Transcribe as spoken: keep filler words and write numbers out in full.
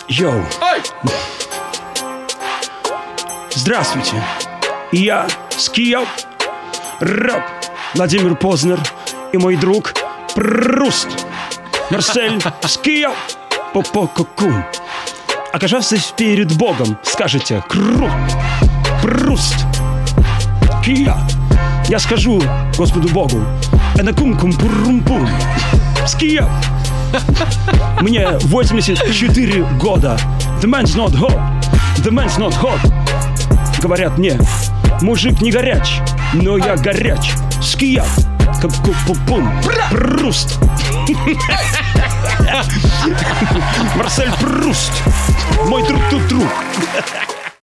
Йоу. Здравствуйте. Я Скияб, рэп Владимир Познер и мой друг Пруст Марсель Скияб. По-по-ку-ку. Окажавшись перед Богом, скажете: крут, Пруст, Кия. Я скажу Господу Богу: энакум-кум-пурум-пум, Скияб. Мне восемьдесят четыре года. The man's not hot. The man's not hot. Говорят мне: мужик не горяч, но я горяч. Скияб. Пум. Пруст. Марсель Пруст. Мой друг тут друг.